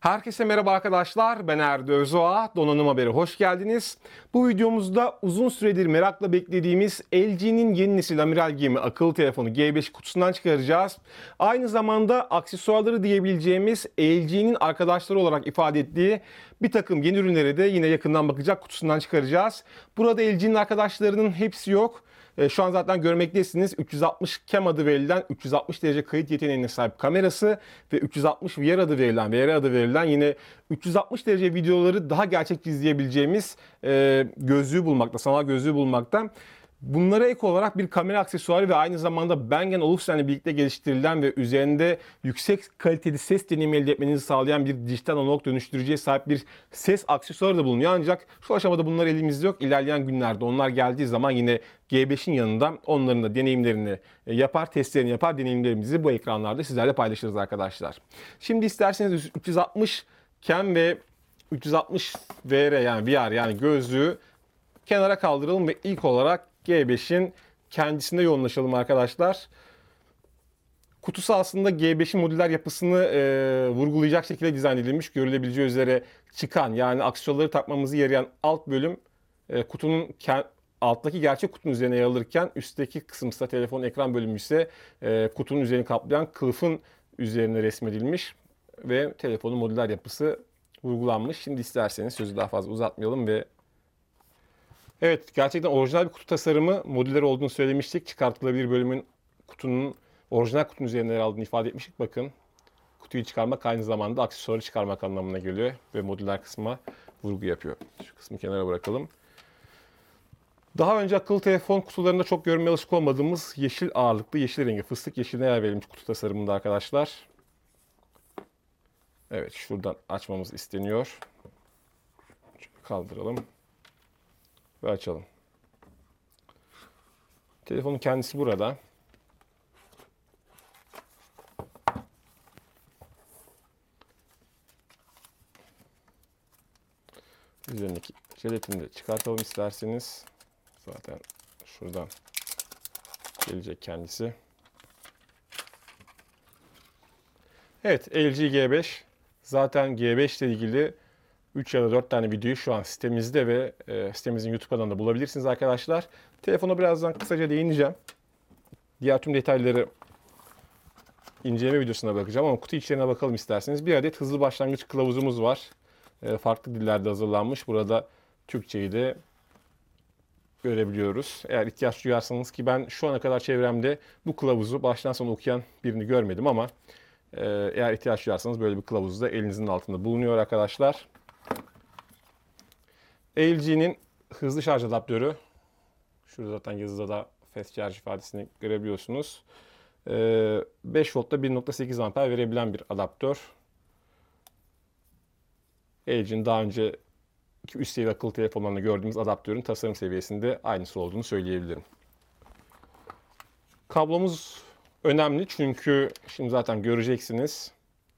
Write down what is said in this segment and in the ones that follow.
Herkese merhaba arkadaşlar, ben Erdi Özoğa, Donanım Haberi hoş geldiniz. Bu videomuzda uzun süredir merakla beklediğimiz LG'nin yeni nesil amiral gemi akıllı telefonu G5 kutusundan çıkaracağız. Aynı zamanda aksesuarları diyebileceğimiz LG'nin arkadaşları olarak ifade ettiği bir takım yeni ürünlere de yine yakından bakacak kutusundan çıkaracağız. Burada LG'nin arkadaşlarının hepsi yok. Şu an zaten görmektesiniz. 360 Cam adı verilen 360 derece kayıt yeteneğine sahip kamerası ve 360 VR adı verilen yine 360 derece videoları daha gerçekçi izleyebileceğimiz gözlüğü bulmakta, sanal gözlüğü bulmakta. Bunlara ek olarak bir kamera aksesuarı ve aynı zamanda Bang & Olufsen ile birlikte geliştirilen ve üzerinde yüksek kaliteli ses deneyimi elde etmenizi sağlayan bir dijital analog dönüştürücüye sahip bir ses aksesuarı da bulunuyor. Ancak şu aşamada bunlar elimizde yok. İlerleyen günlerde onlar geldiği zaman yine G5'in yanında onların da deneyimlerini yapar, testlerini yapar, deneyimlerimizi bu ekranlarda sizlerle paylaşırız arkadaşlar. Şimdi isterseniz 360 Cam ve 360 VR yani VR yani gözlüğü kenara kaldıralım ve ilk olarak G5'in kendisine yoğunlaşalım arkadaşlar. Kutusu aslında G5'in modüler yapısını vurgulayacak şekilde dizayn edilmiş. Görülebileceği üzere çıkan yani aksesuarları takmamızı yarayan alt bölüm kutunun alttaki gerçek kutunun üzerine yer alırken üstteki kısım ise telefonun ekran bölümü ise kutunun üzerini kaplayan kılıfın üzerine resmedilmiş ve telefonun modüler yapısı vurgulanmış. Şimdi isterseniz sözü daha fazla uzatmayalım ve evet, gerçekten orijinal bir kutu tasarımı, modüler olduğunu söylemiştik. Çıkartılabilir bölümün kutunun orijinal kutunun üzerinde yer aldığını ifade etmiştik. Bakın, kutuyu çıkarmak aynı zamanda aksesuarı çıkarmak anlamına geliyor ve modüler kısma vurgu yapıyor. Şu kısmı kenara bırakalım. Daha önce akıllı telefon kutularında çok görmeye alışık olmadığımız yeşil ağırlıklı, yeşil rengi, fıstık yeşiline yer verilmiş kutu tasarımında arkadaşlar. Evet, şuradan açmamız isteniyor. Şöyle kaldıralım ve açalım. Telefonun kendisi burada. Üzerindeki jelatini de çıkartalım isterseniz. Zaten şuradan gelecek kendisi. Evet, LG G5. Zaten G5 ile ilgili 3 ya da 4 tane videoyu şu an sitemizde ve sitemizin YouTube kanalında bulabilirsiniz arkadaşlar. Telefona birazdan kısaca değineceğim. Diğer tüm detayları inceleme videosuna bakacağım ama kutu içlerine bakalım isterseniz. Bir adet hızlı başlangıç kılavuzumuz var. Farklı dillerde hazırlanmış. Burada Türkçeyi de görebiliyoruz. Eğer ihtiyaç duyarsanız, ki ben şu ana kadar çevremde bu kılavuzu baştan sona okuyan birini görmedim ama eğer ihtiyaç duyarsanız böyle bir kılavuz da elinizin altında bulunuyor arkadaşlar. LG'nin hızlı şarj adaptörü. Şurada zaten yazıda da fast charge ifadesini görebiliyorsunuz. 5 voltta 1.8 amper verebilen bir adaptör. LG'nin daha önce üst seviye akıllı telefonlarında gördüğümüz adaptörün tasarım seviyesinde aynısı olduğunu söyleyebilirim. Kablomuz önemli çünkü şimdi zaten göreceksiniz.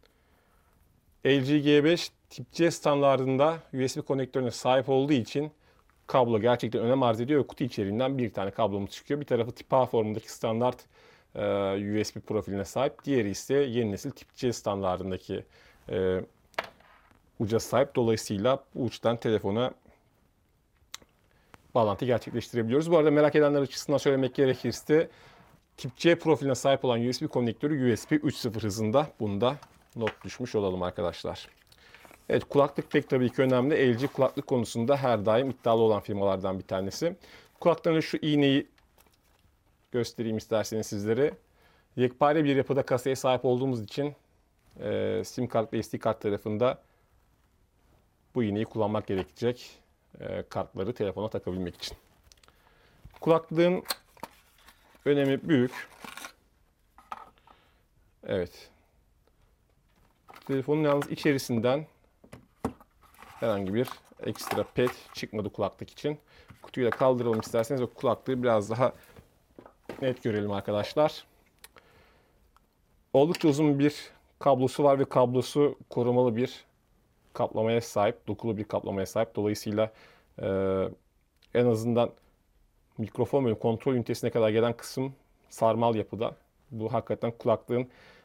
LG G5 tip C standardında USB konektörüne sahip olduğu için kablo gerçekten önem arz ediyor ve kutu içeriğinden bir tane kablomuz çıkıyor. Bir tarafı tip A formundaki standart USB profiline sahip. Diğeri ise yeni nesil tip C standardındaki uca sahip. Dolayısıyla bu uçtan telefona bağlantı gerçekleştirebiliyoruz. Bu arada merak edenler açısından söylemek gerekirse tip C profiline sahip olan USB konnektörü USB 3.0 hızında. Bunda not düşmüş olalım arkadaşlar. Evet, kulaklık pek tabii ki önemli. LG kulaklık konusunda her daim iddialı olan firmalardan bir tanesi. Kulaklıkların şu iğneyi göstereyim isterseniz sizlere. Yekpare bir yapıda kasaya sahip olduğumuz için SIM kart ve SD kart tarafında bu iğneyi kullanmak gerekecek kartları telefona takabilmek için. Kulaklığın önemi büyük. Evet. Telefonun yalnız içerisinden herhangi bir ekstra pet çıkmadı kulaklık için. Kutuyu da kaldıralım isterseniz o kulaklığı biraz daha net görelim arkadaşlar. Oldukça uzun bir kablosu var ve kablosu korumalı bir kaplamaya sahip, dokulu bir kaplamaya sahip. Dolayısıyla en azından mikrofon ve kontrol ünitesine kadar gelen kısım sarmal yapıda. Bu hakikaten kulaklığın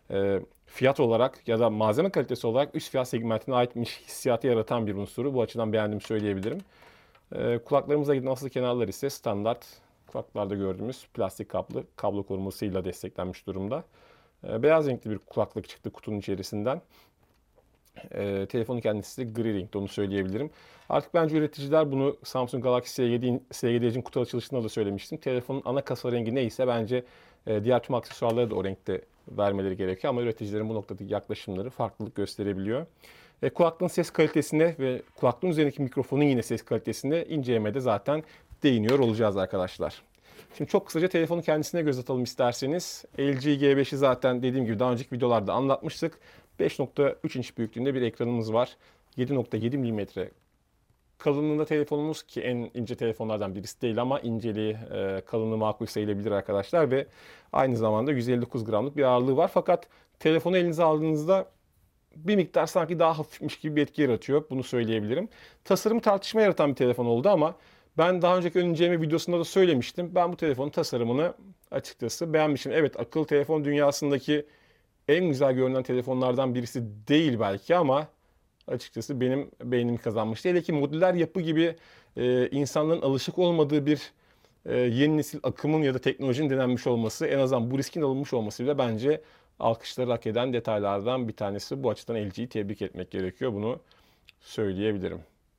fiyat olarak ya da malzeme kalitesi olarak üst fiyat segmentine aitmiş hissiyatı yaratan bir unsuru. Bu açıdan beğendiğimi söyleyebilirim. Kulaklarımıza giden asıl kenarlar ise standart kulaklarda gördüğümüz plastik kablo korumasıyla desteklenmiş durumda. Beyaz renkli bir kulaklık çıktı kutunun içerisinden. Telefonun kendisi de gri renkte, onu söyleyebilirim. Artık bence üreticiler bunu Samsung Galaxy S7 Edge'in kutu açılışında da söylemiştim. Telefonun ana kasa rengi neyse bence diğer tüm aksesuarları da o renkte vermeleri gerekiyor. Ama üreticilerin bu noktadaki yaklaşımları farklılık gösterebiliyor. Kulaklığın ses kalitesine ve kulaklığın üzerindeki mikrofonun yine ses kalitesine incelemede zaten değiniyor olacağız arkadaşlar. Şimdi çok kısaca telefonun kendisine göz atalım isterseniz. LG G5'i zaten dediğim gibi daha önceki videolarda anlatmıştık. 5.3 inç büyüklüğünde bir ekranımız var. 7.7 mm kalınlığında telefonumuz, ki en ince telefonlardan birisi değil ama inceliği, kalınlığı makul sayılabilir arkadaşlar ve aynı zamanda 159 gramlık bir ağırlığı var. Fakat telefonu elinize aldığınızda bir miktar sanki daha hafifmiş gibi bir etki yaratıyor. Bunu söyleyebilirim. Tasarımı tartışma yaratan bir telefon oldu ama ben daha önceki ön inceleme videosunda da söylemiştim. Ben bu telefonun tasarımını açıkçası beğenmişim. Evet, akıllı telefon dünyasındaki en güzel görünen telefonlardan birisi değil belki ama açıkçası benim beğenimi kazanmıştı. Hele ki modüler yapı gibi insanların alışık olmadığı bir yeni nesil akımın ya da teknolojinin denenmiş olması, en azından bu riskin alınmış olması bile bence alkışları hak eden detaylardan bir tanesi. Bu açıdan LG'yi tebrik etmek gerekiyor. Bunu söyleyebilirim.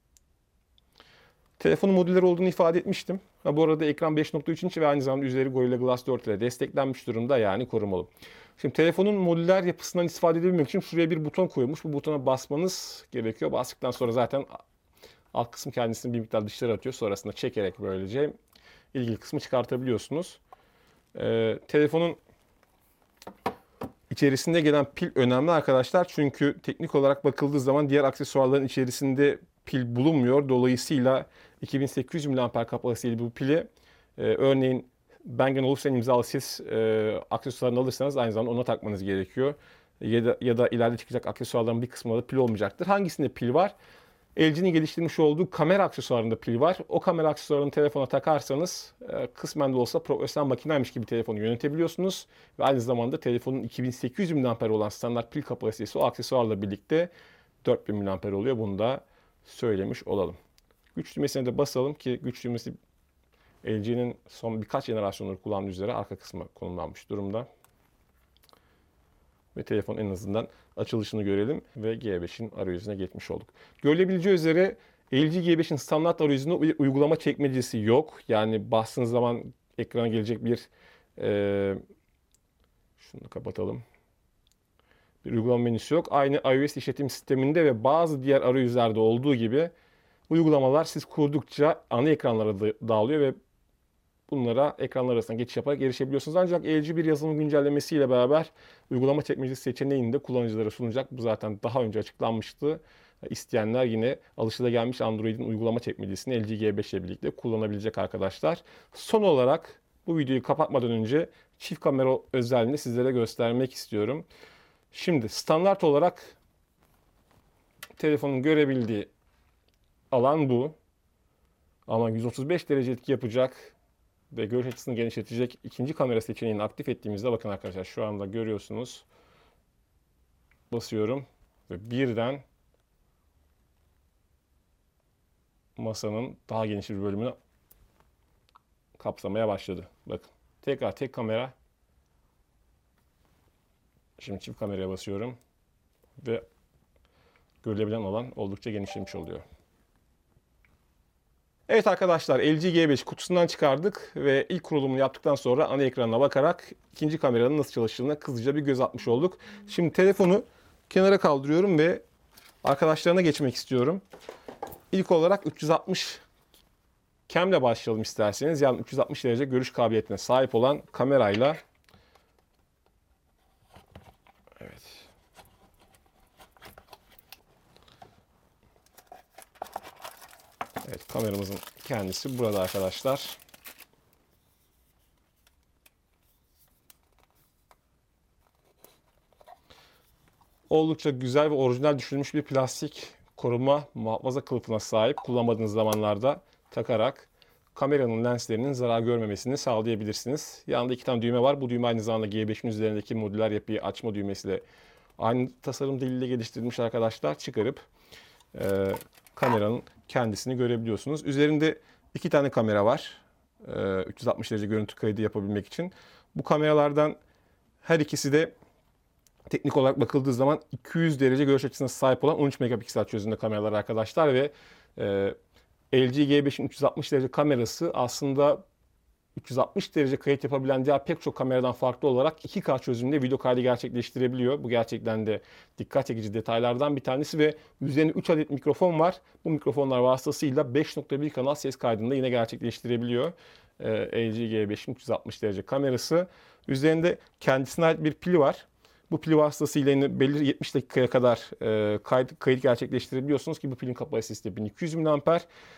Telefonun modüler olduğunu ifade etmiştim. Bu arada ekran 5.3 inç ve aynı zamanda üzeri Gorilla Glass 4 ile desteklenmiş durumda, yani korumalı. Şimdi telefonun modüler yapısından istifade edebilmek için şuraya bir buton koymuş. Bu butona basmanız gerekiyor. Bastıktan sonra zaten alt kısım kendisini bir miktar dışarı atıyor. Sonrasında çekerek böylece ilgili kısmı çıkartabiliyorsunuz. Telefonun içerisinde gelen pil önemli arkadaşlar. Çünkü teknik olarak bakıldığı zaman diğer aksesuarların içerisinde pil bulunmuyor. Dolayısıyla 2800 mAh kapasiteli bu pili örneğin Bang & Olufsen imzalı ses aksesuarını alırsanız aynı zamanda ona takmanız gerekiyor. Ya da ileride çıkacak aksesuarların bir kısmında da pil olmayacaktır. Hangisinde pil var? LG'nin geliştirmiş olduğu kamera aksesuarında pil var. O kamera aksesuarını telefona takarsanız kısmen de olsa profesyonel makinaymış gibi telefonu yönetebiliyorsunuz. Ve aynı zamanda telefonun 2800 mAh olan standart pil kapasitesi o aksesuarla birlikte 4000 mAh oluyor. Bunu da söylemiş olalım. Güç düğmesine de basalım ki güç düğmesi LG'nin son birkaç jenerasyonları kullandığı üzere arka kısmı konumlanmış durumda. Ve telefon en azından açılışını görelim ve G5'in arayüzüne geçmiş olduk. Görülebileceği üzere LG G5'in standart arayüzünde bir uygulama çekmecesi yok. Yani bastığınız zaman ekrana gelecek bir şunu kapatalım. Bir uygulama menüsü yok. Aynı iOS işletim sisteminde ve bazı diğer arayüzlerde olduğu gibi uygulamalar siz kurdukça ana ekranlara dağılıyor ve bunlara ekranlar arasında geçiş yaparak erişebiliyorsunuz. Ancak LG bir yazılım güncellemesiyle beraber uygulama çekmecesi seçeneğini de kullanıcılara sunacak. Bu zaten daha önce açıklanmıştı. İsteyenler yine alışılagelmiş Android'in uygulama çekmecesini LG G5 ile birlikte kullanabilecek arkadaşlar. Son olarak bu videoyu kapatmadan önce çift kamera özelliğini sizlere göstermek istiyorum. Şimdi standart olarak telefonun görebildiği alan bu. Ama 135 derece etki yapacak ve görüş açısını genişletecek ikinci kamera seçeneğini aktif ettiğimizde bakın arkadaşlar, şu anda görüyorsunuz. Basıyorum ve birden masanın daha geniş bir bölümünü kapsamaya başladı. Bakın tekrar tek kamera. Şimdi çift kameraya basıyorum ve görülebilen alan oldukça genişlemiş oluyor. Evet arkadaşlar, LG G5 kutusundan çıkardık ve ilk kurulumunu yaptıktan sonra ana ekranına bakarak ikinci kameranın nasıl çalıştığına hızlıca bir göz atmış olduk. Şimdi telefonu kenara kaldırıyorum ve arkadaşlarına geçmek istiyorum. İlk olarak 360 cam'le başlayalım isterseniz. Yani 360 derece görüş kabiliyetine sahip olan kamerayla. Evet. Evet, kameramızın kendisi burada arkadaşlar. Oldukça güzel ve orijinal düşünülmüş bir plastik koruma muhafaza kılıfına sahip. Kullanmadığınız zamanlarda takarak kameranın lenslerinin zarar görmemesini sağlayabilirsiniz. Yanında 2 tane düğme var. Bu düğme aynı zamanda G5'in üzerindeki modüler yapıyı açma düğmesiyle aynı tasarım diliyle geliştirilmiş arkadaşlar. Çıkarıp kameranın kendisini görebiliyorsunuz. Üzerinde 2 tane kamera var. 360 derece görüntü kaydı yapabilmek için. Bu kameralardan her ikisi de teknik olarak bakıldığı zaman 200 derece görüş açısına sahip olan 13 megapiksel çözünürlükte kameralar arkadaşlar ve LG G5'in 360 derece kamerası aslında 360 derece kayıt yapabilen diğer pek çok kameradan farklı olarak 2K çözünürlüğünde video kaydı gerçekleştirebiliyor. Bu gerçekten de dikkat çekici detaylardan bir tanesi ve üzerinde 3 adet mikrofon var. Bu mikrofonlar vasıtasıyla 5.1 kanal ses kaydını yine gerçekleştirebiliyor. LG G5'in 360 derece kamerası. Üzerinde kendisine ait bir pili var. Bu pil vasıtasıyla yine belirli 70 dakikaya kadar kayıt gerçekleştirebiliyorsunuz ki bu pilin kapasitesi de 1200 mAh.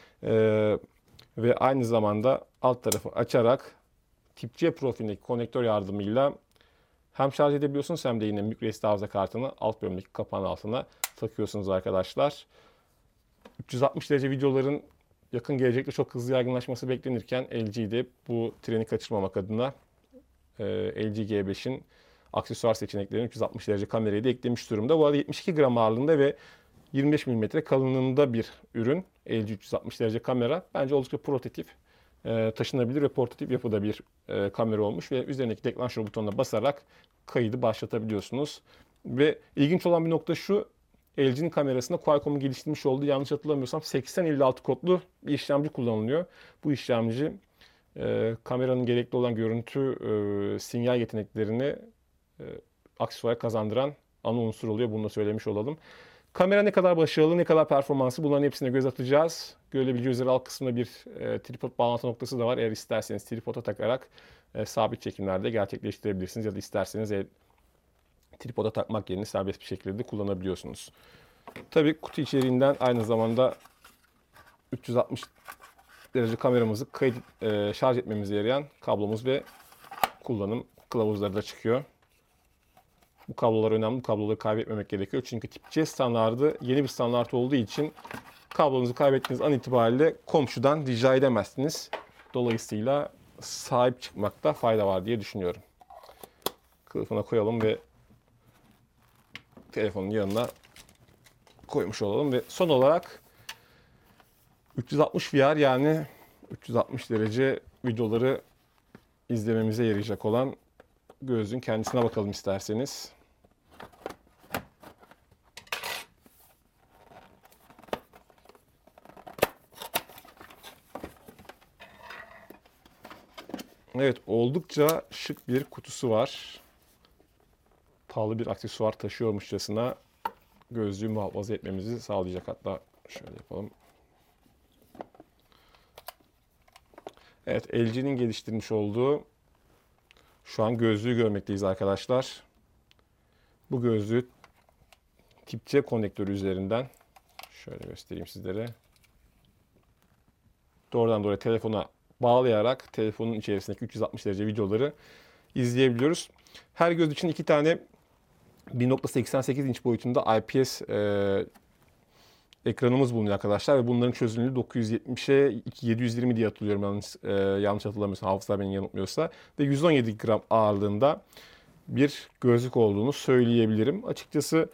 Ve aynı zamanda alt tarafı açarak tip C profilindeki konektör yardımıyla hem şarj edebiliyorsunuz hem de yine microSD hafıza kartını alt bölümdeki kapağın altına takıyorsunuz arkadaşlar. 360 derece videoların yakın gelecekte çok hızlı yaygınlaşması beklenirken LG de bu treni kaçırmamak adına LG G5'in aksesuar seçeneklerini 360 derece kamerayı da eklemiş durumda. Bu arada 72 gram ağırlığında ve 25 mm kalınlığında bir ürün. LG 360 derece kamera. Bence oldukça prototip, taşınabilir ve portatif yapıda bir kamera olmuş ve üzerindeki deklanşör butonuna basarak kaydı başlatabiliyorsunuz. Ve ilginç olan bir nokta şu, LG'nin kamerasında Qualcomm'un geliştirmiş olduğu yanlış hatırlamıyorsam 8056 kodlu bir işlemci kullanılıyor. Bu işlemci kameranın gerekli olan görüntü sinyal yeteneklerini aksesuara kazandıran ana unsur oluyor. Bunu da söylemiş olalım. Kamera ne kadar başarılı, ne kadar performanslı bunların hepsine göz atacağız. Görebileceği üzere alt kısmında bir tripod bağlantı noktası da var. Eğer isterseniz tripoda takarak sabit çekimlerde gerçekleştirebilirsiniz. Ya da isterseniz tripoda takmak yerine serbest bir şekilde de kullanabiliyorsunuz. Tabii kutu içeriğinden aynı zamanda 360 derece kameramızı şarj etmemize yarayan kablomuz ve kullanım kılavuzları da çıkıyor. Bu kablolar önemli. Bu kabloları kaybetmemek gerekiyor. Çünkü tip C standardı yeni bir standart olduğu için kablonuzu kaybettiğiniz an itibariyle komşudan rica edemezsiniz. Dolayısıyla sahip çıkmakta fayda var diye düşünüyorum. Kılıfına koyalım ve telefonun yanına koymuş olalım. Ve son olarak 360 VR yani 360 derece videoları izlememize yarayacak olan gözlüğün kendisine bakalım isterseniz. Evet, oldukça şık bir kutusu var. Pahalı bir aksesuar taşıyormuşçasına gözlüğü muhafaza etmemizi sağlayacak. Hatta şöyle yapalım. Evet, LG'nin geliştirmiş olduğu şu an gözlüğü görmekteyiz arkadaşlar. Bu gözlüğü tip C konektörü üzerinden şöyle göstereyim sizlere. Doğrudan doğruya telefona bağlayarak telefonun içerisindeki 360 derece videoları izleyebiliyoruz. Her göz için 2 tane 1.88 inç boyutunda IPS ekranımız bulunuyor arkadaşlar ve bunların çözünürlüğü 970'e 720 diye hatırlıyorum yanlış hatırlamıyorsam, hafıza beni yanıltmıyorsa, ve 117 gram ağırlığında bir gözlük olduğunu söyleyebilirim. Açıkçası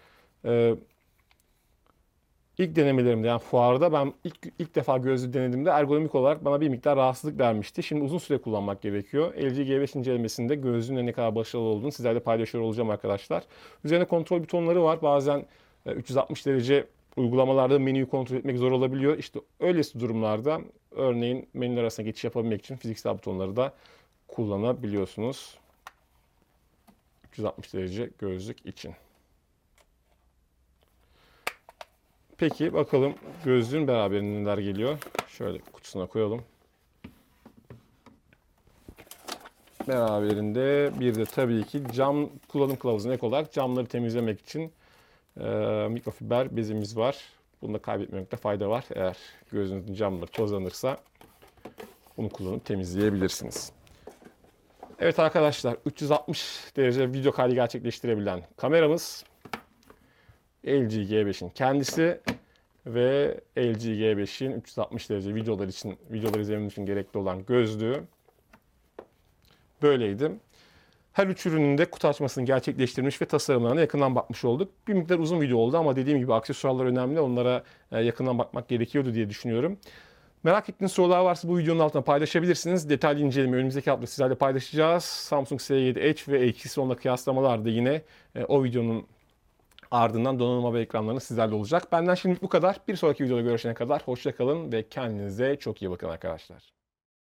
ilk denemelerimde, yani fuarda ben ilk defa gözlüğü denediğimde ergonomik olarak bana bir miktar rahatsızlık vermişti. Şimdi uzun süre kullanmak gerekiyor. LG G5 incelemesinde gözlüğün ne kadar başarılı olduğunu sizlerle paylaşıyor olacağım arkadaşlar. Üzerinde kontrol butonları var. Bazen 360 derece uygulamalarda menüyü kontrol etmek zor olabiliyor. İşte öylesi durumlarda örneğin menüler arasında geçiş yapabilmek için fiziksel butonları da kullanabiliyorsunuz. 360 derece gözlük için. Peki bakalım gözlüğün beraberinde neler geliyor. Şöyle kutusuna koyalım. Beraberinde bir de tabii ki cam kullanım kılavuzuna ek olarak camları temizlemek için mikrofiber bezimiz var. Bunu da kaybetmemekte fayda var. Eğer gözünüzün camları tozlanırsa bunu kullanıp temizleyebilirsiniz. Evet arkadaşlar, 360 derece video kaydı gerçekleştirebilen kameramız LG G5'in kendisi. ve LG G5'in 360 derece videolar izlemem için gerekli olan gözlüğü böyleydi. Her üç ürünün de kutu açmasını gerçekleştirmiş ve tasarımlarına yakından bakmış olduk. Bir miktar uzun video oldu ama dediğim gibi aksesuarlar önemli. Onlara yakından bakmak gerekiyordu diye düşünüyorum. Merak ettiğiniz sorular varsa bu videonun altına paylaşabilirsiniz. Detaylı inceleme önümüzdeki hafta sizlerle paylaşacağız. Samsung S7 Edge ve A2 kıyaslamalar da yine o videonun ardından donanım haber ekranlarında sizlerle olacak. Benden şimdilik bu kadar. Bir sonraki videoda görüşene kadar hoşça kalın ve kendinize çok iyi bakın arkadaşlar.